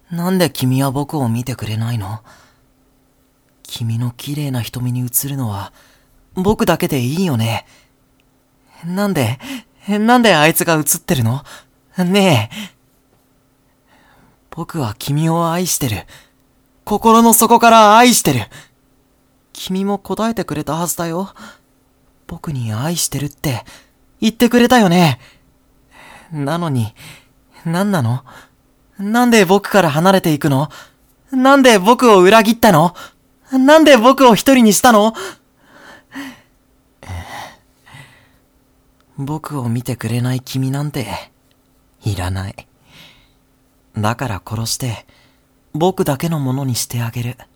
なんで君は僕を見てくれないの？君の綺麗な瞳に映るのは僕だけでいいよね。なんであいつが映ってるの？ねえ。僕は君を愛してる。心の底から愛してる。君も答えてくれたはずだよ。僕に愛してるって言ってくれたよね。なのに、何なの？なんで僕から離れていくの？なんで僕を裏切ったの？なんで僕を一人にしたの？僕を見てくれない君なんていらない。だから殺して僕だけのものにしてあげる。